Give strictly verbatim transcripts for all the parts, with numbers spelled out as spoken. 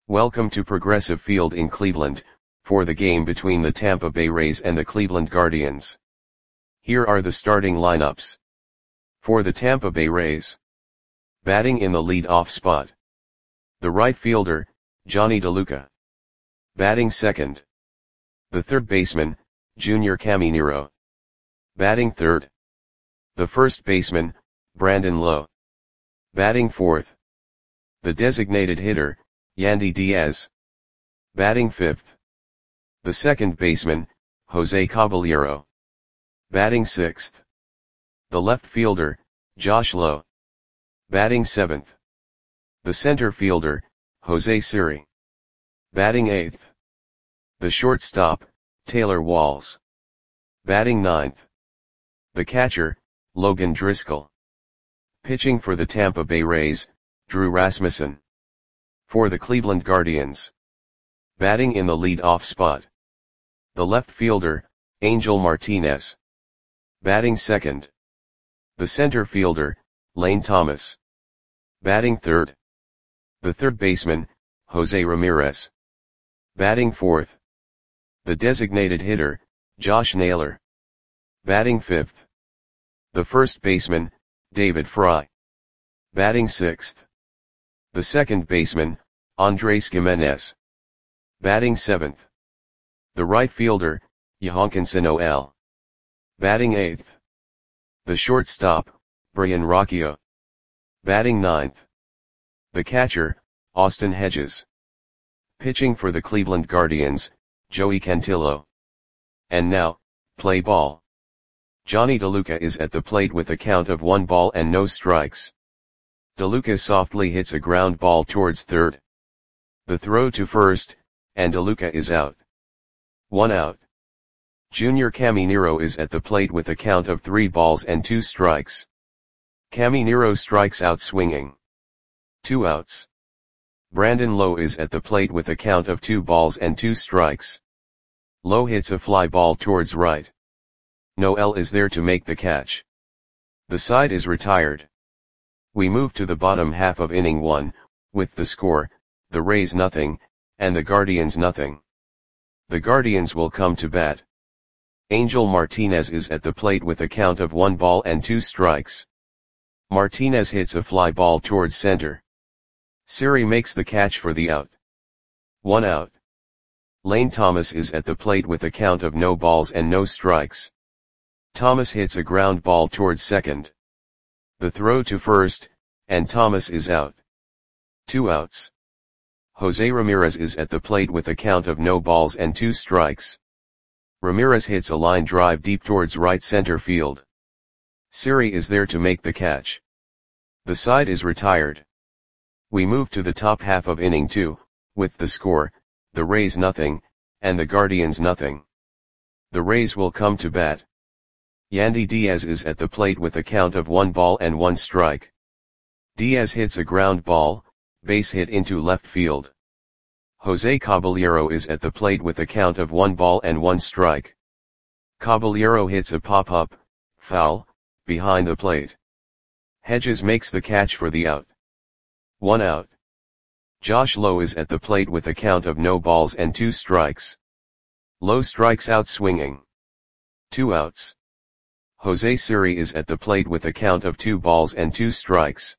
Welcome to Progressive Field in Cleveland, for the game between the Tampa Bay Rays and the Cleveland Guardians. Here are the starting lineups. For the Tampa Bay Rays. Batting in the lead-off spot. The right fielder, Jonny DeLuca. Batting second. The third baseman, Junior Caminero. Batting third. The first baseman, Brandon Lowe. Batting fourth. The designated hitter, Yandy Diaz. Batting fifth. The second baseman, Jose Caballero. Batting sixth. The left fielder, Josh Lowe. Batting seventh. The center fielder, Jose Siri. Batting eighth. The shortstop, Taylor Walls. Batting ninth. The catcher, Logan Driscoll. Pitching for the Tampa Bay Rays, Drew Rasmussen. For the Cleveland Guardians. Batting in the lead-off spot. The left fielder, Angel Martinez. Batting second. The center fielder, Lane Thomas. Batting third. The third baseman, Jose Ramirez. Batting fourth. The designated hitter, Josh Naylor. Batting fifth. The first baseman, David Fry. Batting sixth. The second baseman, Andres Gimenez. Batting seventh. The right fielder, Yohankinson Noel. Batting eighth. The shortstop, Brian Rocchio. Batting ninth. The catcher, Austin Hedges. Pitching for the Cleveland Guardians, Joey Cantillo. And now, play ball. Jonny DeLuca is at the plate with a count of one ball and no strikes. DeLuca softly hits a ground ball towards third. The throw to first, and DeLuca is out. One out. Junior Caminero is at the plate with a count of three balls and two strikes. Caminero strikes out swinging. Two outs. Brandon Lowe is at the plate with a count of two balls and two strikes. Lowe hits a fly ball towards right. Noel is there to make the catch. The side is retired. We move to the bottom half of inning one, with the score, the Rays nothing, and the Guardians nothing. The Guardians will come to bat. Angel Martinez is at the plate with a count of one ball and two strikes. Martinez hits a fly ball towards center. Siri makes the catch for the out. One out. Lane Thomas is at the plate with a count of no balls and no strikes. Thomas hits a ground ball towards second. The throw to first, and Thomas is out. Two outs. Jose Ramirez is at the plate with a count of no balls and two strikes. Ramirez hits a line drive deep towards right center field. Siri is there to make the catch. The side is retired. We move to the top half of inning two, with the score, the Rays nothing, and the Guardians nothing. The Rays will come to bat. Yandy Diaz is at the plate with a count of one ball and one strike. Diaz hits a ground ball, base hit into left field. Jose Caballero is at the plate with a count of one ball and one strike. Caballero hits a pop-up, foul, behind the plate. Hedges makes the catch for the out. One out. Josh Lowe is at the plate with a count of no balls and two strikes. Lowe strikes out swinging. Two outs. Jose Siri is at the plate with a count of two balls and two strikes.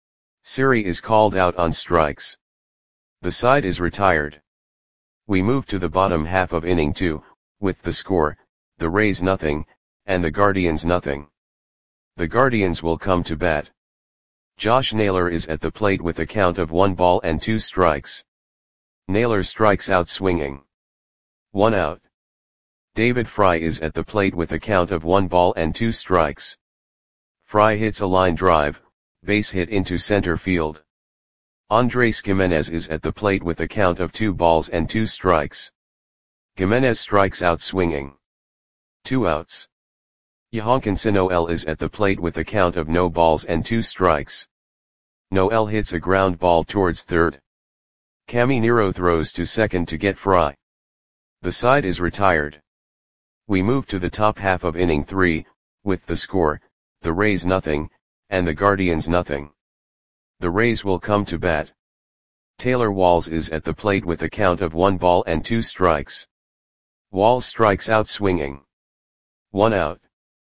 Siri is called out on strikes. The side is retired. We move to the bottom half of inning two, with the score, the Rays nothing, and the Guardians nothing. The Guardians will come to bat. Josh Naylor is at the plate with a count of one ball and two strikes. Naylor strikes out swinging. One out. David Fry is at the plate with a count of one ball and two strikes. Fry hits a line drive, base hit into center field. Andres Gimenez is at the plate with a count of two balls and two strikes. Gimenez strikes out swinging. Two outs. Yohankinson Noel is at the plate with a count of no balls and two strikes. Noel hits a ground ball towards third. Caminero throws to second to get Fry. The side is retired. We move to the top half of inning three, with the score, the Rays nothing, and the Guardians nothing. The Rays will come to bat. Taylor Walls is at the plate with a count of one ball and two strikes. Walls strikes out swinging. One out.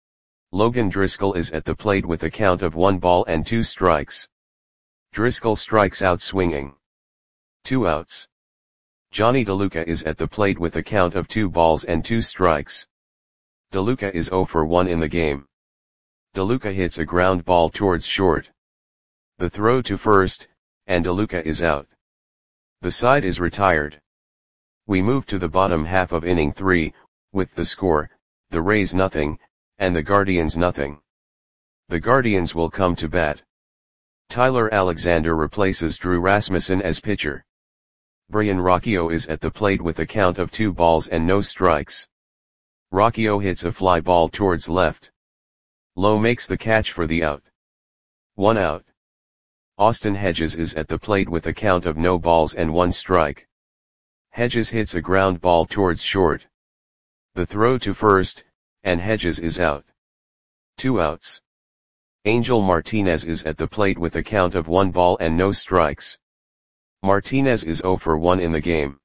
Logan Driscoll is at the plate with a count of one ball and two strikes. Driscoll strikes out swinging. Two outs. Johnny DeLuca is at the plate with a count of two balls and two strikes. DeLuca is oh for one in the game. DeLuca hits a ground ball towards short. The throw to first, and DeLuca is out. The side is retired. We move to the bottom half of inning three, with the score, the Rays nothing, and the Guardians nothing. The Guardians will come to bat. Tyler Alexander replaces Drew Rasmussen as pitcher. Brian Rocchio is at the plate with a count of two balls and no strikes. Rocchio hits a fly ball towards left. Lowe makes the catch for the out. One out. Austin Hedges is at the plate with a count of no balls and one strike. Hedges hits a ground ball towards short. The throw to first, and Hedges is out. Two outs. Angel Martinez is at the plate with a count of one ball and no strikes. Martinez is oh for one in the game.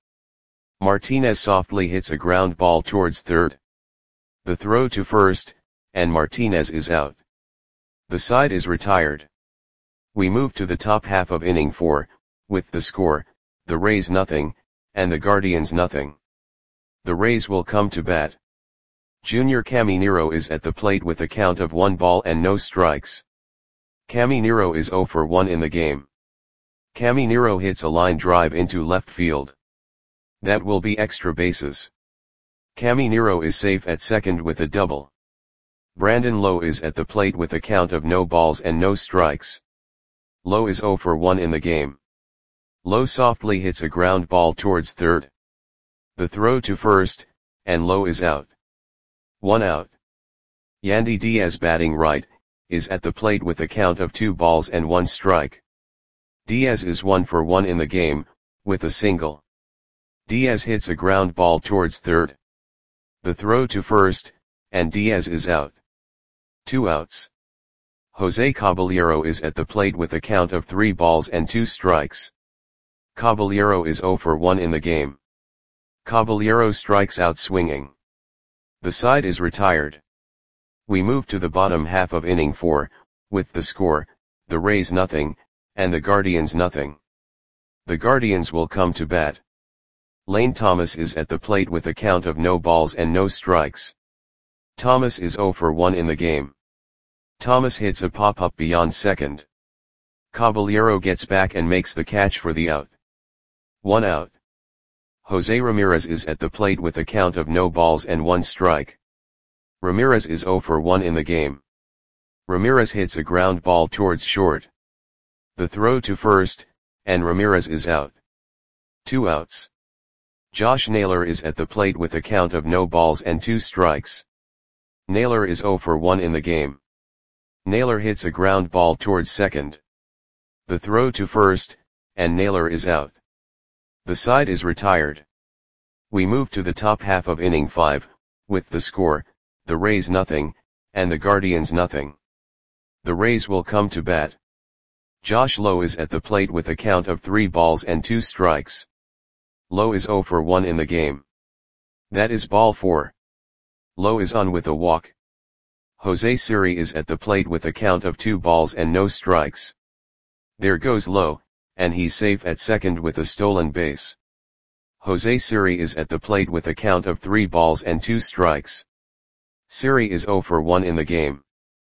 Martinez softly hits a ground ball towards third. The throw to first, and Martinez is out. The side is retired. We move to the top half of inning four, with the score, the Rays nothing, and the Guardians nothing. The Rays will come to bat. Junior Caminero is at the plate with a count of one ball and no strikes. Caminero is oh for one in the game. Caminero hits a line drive into left field. That will be extra bases. Caminero is safe at second with a double. Brandon Lowe is at the plate with a count of no balls and no strikes. Lowe is oh for one in the game. Lowe softly hits a ground ball towards third. The throw to first, and Lowe is out. One out. Yandy Diaz batting right, is at the plate with a count of two balls and one strike. Diaz is one for one in the game, with a single. Diaz hits a ground ball towards third. The throw to first, and Diaz is out. Two outs. Jose Caballero is at the plate with a count of three balls and two strikes. Caballero is oh for one in the game. Caballero strikes out swinging. The side is retired. We move to the bottom half of inning four, with the score, the Rays nothing, and the Guardians nothing. The Guardians will come to bat. Lane Thomas is at the plate with a count of no balls and no strikes. Thomas is oh for one in the game. Thomas hits a pop-up beyond second. Caballero gets back and makes the catch for the out. One out. Jose Ramirez is at the plate with a count of no balls and one strike. Ramirez is oh for one in the game. Ramirez hits a ground ball towards short. The throw to first, and Ramirez is out. Two outs. Josh Naylor is at the plate with a count of no balls and two strikes. Naylor is oh for one in the game. Naylor hits a ground ball towards second. The throw to first, and Naylor is out. The side is retired. We move to the top half of inning five, with the score, the Rays nothing, and the Guardians nothing. The Rays will come to bat. Josh Lowe is at the plate with a count of three balls and two strikes. Lowe is oh for one in the game. That is ball four. Lowe is on with a walk. Jose Siri is at the plate with a count of two balls and no strikes. There goes Lowe, and he's safe at second with a stolen base. Jose Siri is at the plate with a count of three balls and two strikes. Siri is oh for one in the game.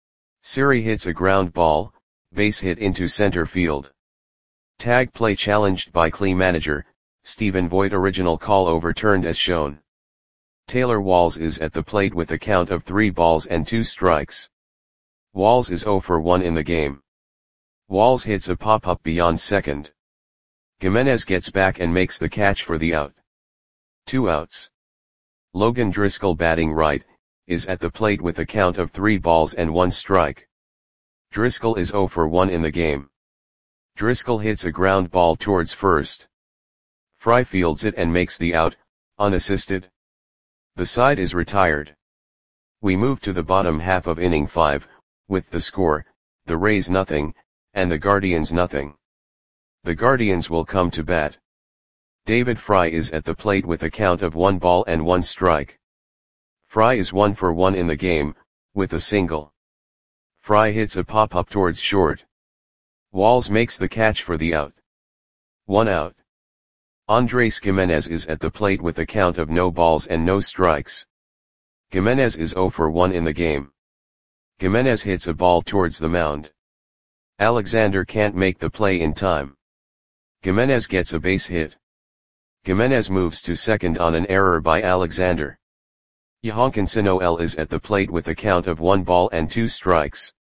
Siri hits a ground ball, base hit into center field. Tag play challenged by Clee manager, Stephen Voigt. Original call overturned as shown. Taylor Walls is at the plate with a count of three balls and two strikes. Walls is oh for one in the game. Walls hits a pop-up beyond second. Gimenez gets back and makes the catch for the out. Two outs. Logan Driscoll batting right, is at the plate with a count of three balls and one strike. Driscoll is oh for one in the game. Driscoll hits a ground ball towards first. Fry fields it and makes the out, unassisted. The side is retired. We move to the bottom half of inning five, with the score, the Rays nothing, and the Guardians nothing. The Guardians will come to bat. David Fry is at the plate with a count of one ball and one strike. Fry is one for one in the game, with a single. Fry hits a pop-up towards short. Walls makes the catch for the out. One out. Andres Gimenez is at the plate with a count of no balls and no strikes. Gimenez is zero for one in the game. Gimenez hits a ball towards the mound. Alexander can't make the play in time. Gimenez gets a base hit. Gimenez moves to second on an error by Alexander. Yohankinson Noel is at the plate with a count of one ball and two strikes.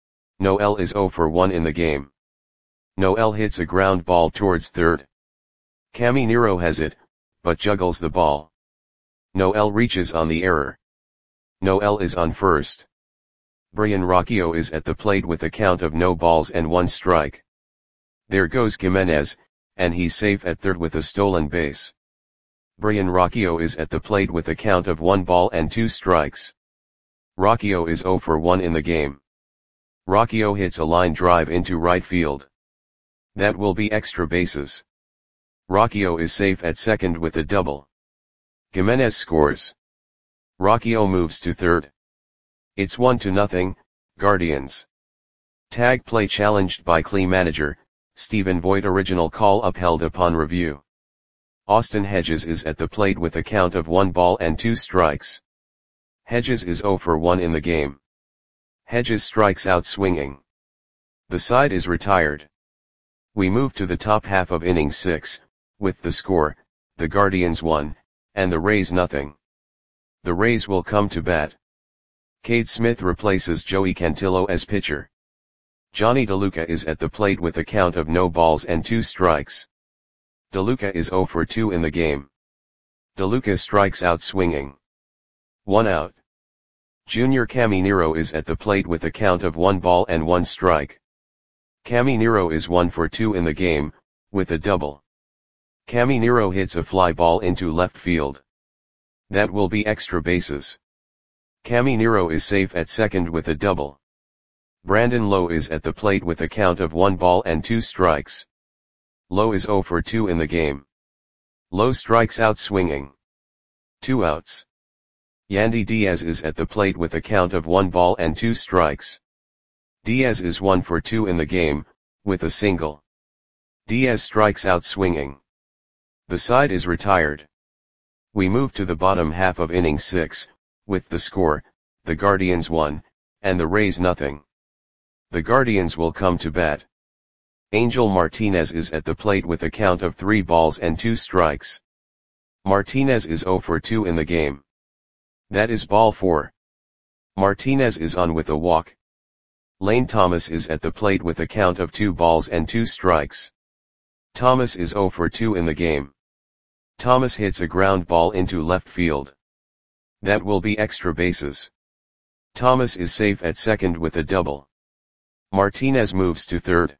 Noel is zero for one in the game. Noel hits a ground ball towards third. Caminero has it, but juggles the ball. Noel reaches on the error. Noel is on first. Brian Rocchio is at the plate with a count of no balls and one strike. There goes Gimenez, and he's safe at third with a stolen base. Brian Rocchio is at the plate with a count of one ball and two strikes. Rocchio is zero for one in the game. Rocchio hits a line drive into right field. That will be extra bases. Rocchio is safe at second with a double. Gimenez scores. Rocchio moves to third. It's one to nothing, Guardians. Tag play challenged by Clee manager, Stephen Voigt. Original call upheld upon review. Austin Hedges is at the plate with a count of one ball and two strikes. Hedges is zero for one in the game. Hedges strikes out swinging. The side is retired. We move to the top half of inning six, with the score, the Guardians one, and the Rays nothing. The Rays will come to bat. Cade Smith replaces Joey Cantillo as pitcher. Johnny DeLuca is at the plate with a count of no balls and two strikes. DeLuca is zero for two in the game. DeLuca strikes out swinging. One out. Junior Caminero is at the plate with a count of one ball and one strike. Caminero is one for two in the game, with a double. Caminero hits a fly ball into left field. That will be extra bases. Caminero is safe at second with a double. Brandon Lowe is at the plate with a count of one ball and two strikes. Lowe is zero for two in the game. Lowe strikes out swinging. Two outs. Yandy Diaz is at the plate with a count of one ball and two strikes. Diaz is one for two in the game, with a single. Diaz strikes out swinging. The side is retired. We move to the bottom half of inning six, with the score, the Guardians one, and the Rays nothing. The Guardians will come to bat. Angel Martinez is at the plate with a count of three balls and two strikes. Martinez is zero for two in the game. That is ball four. Martinez is on with a walk. Lane Thomas is at the plate with a count of two balls and two strikes. Thomas is zero for two in the game. Thomas hits a ground ball into left field. That will be extra bases. Thomas is safe at second with a double. Martinez moves to third.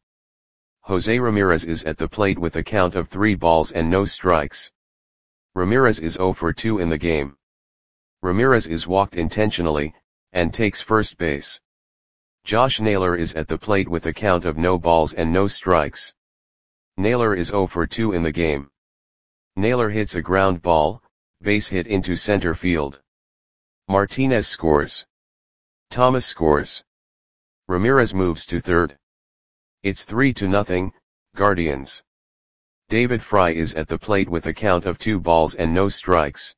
Jose Ramirez is at the plate with a count of three balls and no strikes. Ramirez is zero for two in the game. Ramirez is walked intentionally, and takes first base. Josh Naylor is at the plate with a count of no balls and no strikes. Naylor is zero for two in the game. Naylor hits a ground ball, base hit into center field. Martinez scores. Thomas scores. Ramirez moves to third. It's three to nothing, Guardians. David Fry is at the plate with a count of two balls and no strikes.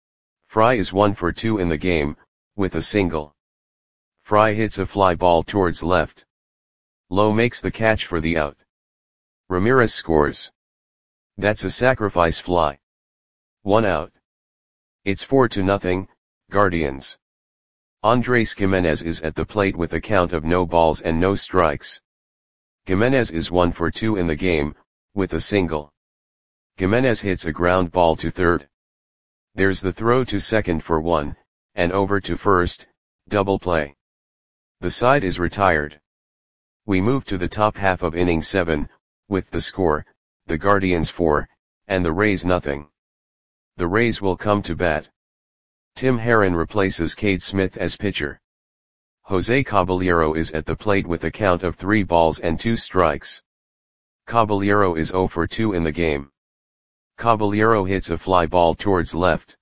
Fry is one for two in the game, with a single. Fry hits a fly ball towards left. Lowe makes the catch for the out. Ramirez scores. That's a sacrifice fly. One out. It's four to nothing, Guardians. Andres Gimenez is at the plate with a count of no balls and no strikes. Gimenez is one for two in the game, with a single. Gimenez hits a ground ball to third. There's the throw to second for one, and over to first, double play. The side is retired. We move to the top half of inning seven, with the score, the Guardians four, and the Rays nothing. The Rays will come to bat. Tim Herron replaces Cade Smith as pitcher. Jose Caballero is at the plate with a count of three balls and two strikes. Caballero is zero for two in the game. Caballero hits a fly ball towards left.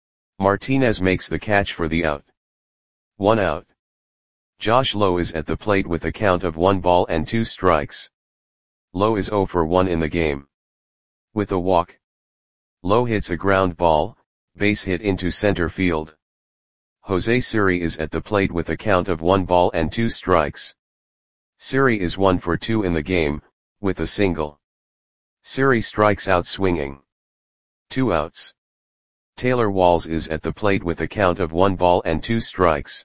Martinez makes the catch for the out. One out. Josh Lowe is at the plate with a count of one ball and two strikes. Lowe is zero for one in the game. With a walk. Lowe hits a ground ball, base hit into center field. Jose Siri is at the plate with a count of one ball and two strikes. Siri is one for two in the game, with a single. Siri strikes out swinging. Two outs. Taylor Walls is at the plate with a count of one ball and two strikes.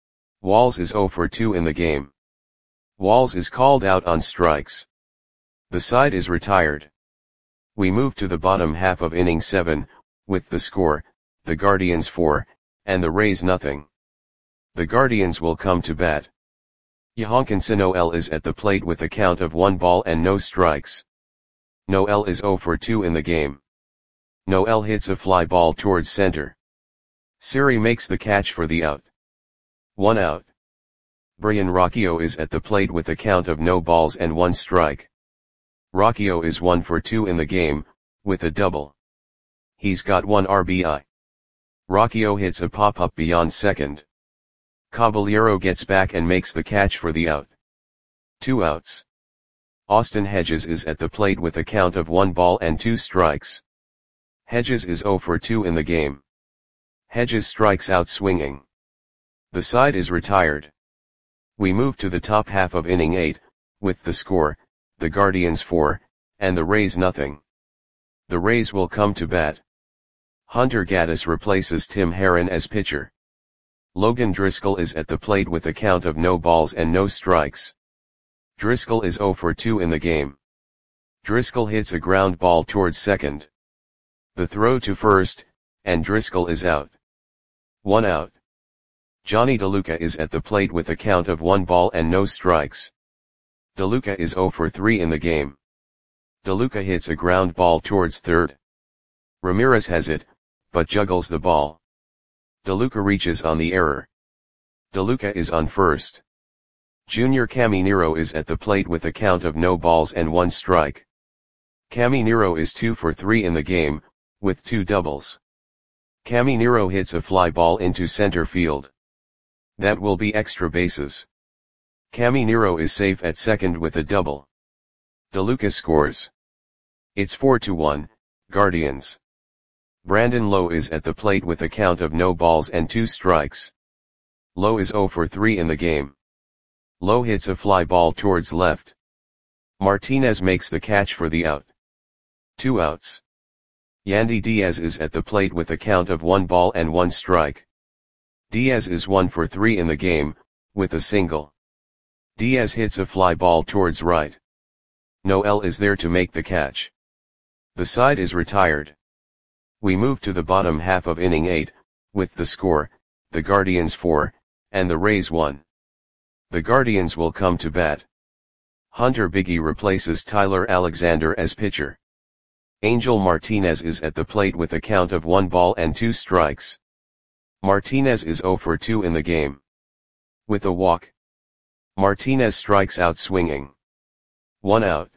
Walls is zero for two in the game. Walls is called out on strikes. The side is retired. We move to the bottom half of inning seven, with the score, the Guardians four, and the Rays nothing. The Guardians will come to bat. Yohankinson Noel is at the plate with a count of one ball and no strikes. Noel is zero for two in the game. Noel hits a fly ball towards center. Siri makes the catch for the out. One out. Brian Rocchio is at the plate with a count of no balls and one strike. Rocchio is one for two in the game, with a double. He's got one R B I. Rocchio hits a pop-up beyond second. Caballero gets back and makes the catch for the out. Two outs. Austin Hedges is at the plate with a count of one ball and two strikes. Hedges is zero for two in the game. Hedges strikes out swinging. The side is retired. We move to the top half of inning eight, with the score, the Guardians four, and the Rays nothing. The Rays will come to bat. Hunter Gaddis replaces Tim Herrin as pitcher. Logan Driscoll is at the plate with a count of no balls and no strikes. Driscoll is zero for two in the game. Driscoll hits a ground ball towards second. The throw to first, and Driscoll is out. One out. Johnny DeLuca is at the plate with a count of one ball and no strikes. DeLuca is zero for three in the game. DeLuca hits a ground ball towards third. Ramirez has it, but juggles the ball. DeLuca reaches on the error. DeLuca is on first. Junior Caminero is at the plate with a count of no balls and one strike. Caminero is two for three in the game, with two doubles. Caminero hits a fly ball into center field. That will be extra bases. Caminero is safe at second with a double. DeLuca scores. It's four to one, Guardians. Brandon Lowe is at the plate with a count of no balls and two strikes. Lowe is zero for three in the game. Lowe hits a fly ball towards left. Martinez makes the catch for the out. Two outs. Yandy Diaz is at the plate with a count of one ball and one strike. Diaz is one for three in the game, with a single. Diaz hits a fly ball towards right. Noel is there to make the catch. The side is retired. We move to the bottom half of inning eight, with the score, the Guardians four, and the Rays one. The Guardians will come to bat. Hunter Biggie replaces Tyler Alexander as pitcher. Angel Martinez is at the plate with a count of one ball and two strikes. Martinez is zero for two in the game. With a walk. Martinez strikes out swinging. One out.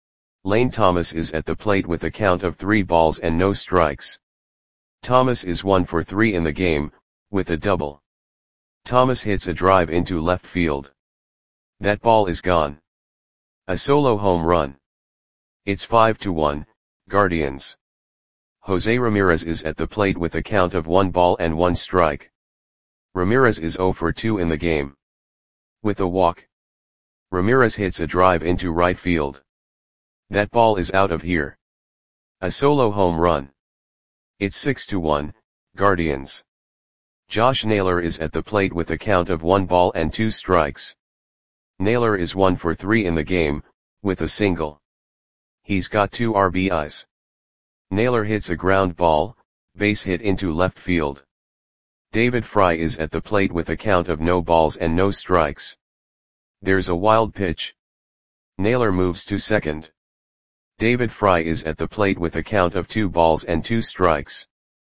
Lane Thomas is at the plate with a count of three balls and no strikes. Thomas is one for three in the game, with a double. Thomas hits a drive into left field. That ball is gone. A solo home run. It's five to one, Guardians. Jose Ramirez is at the plate with a count of one ball and one strike. Ramirez is zero for two in the game. With a walk. Ramirez hits a drive into right field. That ball is out of here. A solo home run. It's six to one, Guardians. Josh Naylor is at the plate with a count of one ball and two strikes. Naylor is one for three in the game, with a single. He's got two R B Is. Naylor hits a ground ball, base hit into left field. David Fry is at the plate with a count of no balls and no strikes. There's a wild pitch. Naylor moves to second. David Fry is at the plate with a count of two balls and two strikes.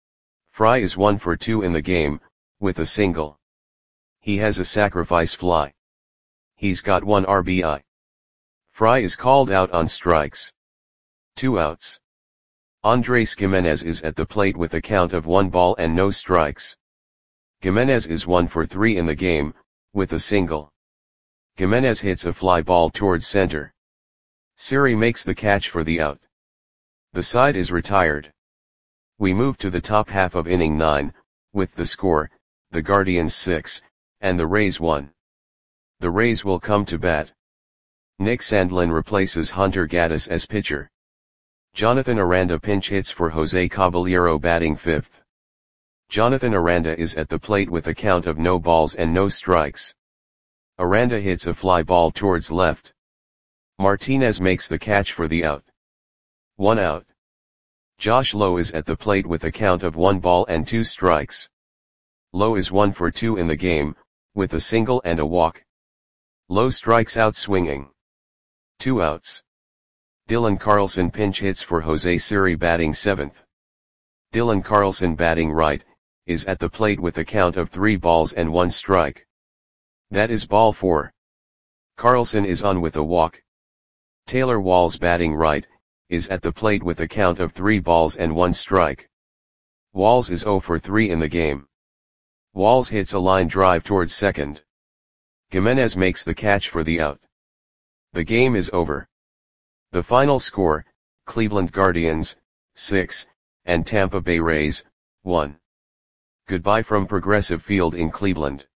Fry is one for two in the game, with a single. He has a sacrifice fly. He's got one R B I. Fry is called out on strikes. Two outs. Andres Gimenez is at the plate with a count of one ball and no strikes. Gimenez is one for three in the game, with a single. Gimenez hits a fly ball towards center. Siri makes the catch for the out. The side is retired. We move to the top half of inning nine, with the score, the Guardians six, and the Rays one. The Rays will come to bat. Nick Sandlin replaces Hunter Gaddis as pitcher. Jonathan Aranda pinch hits for Jose Caballero batting fifth. Jonathan Aranda is at the plate with a count of no balls and no strikes. Aranda hits a fly ball towards left. Martinez makes the catch for the out. One out. Josh Lowe is at the plate with a count of one ball and two strikes. Lowe is one for two in the game, with a single and a walk. Lowe strikes out swinging. Two outs. Dylan Carlson pinch hits for Jose Siri batting seventh. Dylan Carlson batting right, is at the plate with a count of three balls and one strike. That is ball four. Carlson is on with a walk. Taylor Walls batting right, is at the plate with a count of three balls and one strike. Walls is zero for three in the game. Walls hits a line drive towards second. Gimenez makes the catch for the out. The game is over. The final score, Cleveland Guardians, six, and Tampa Bay Rays, one. Goodbye from Progressive Field in Cleveland.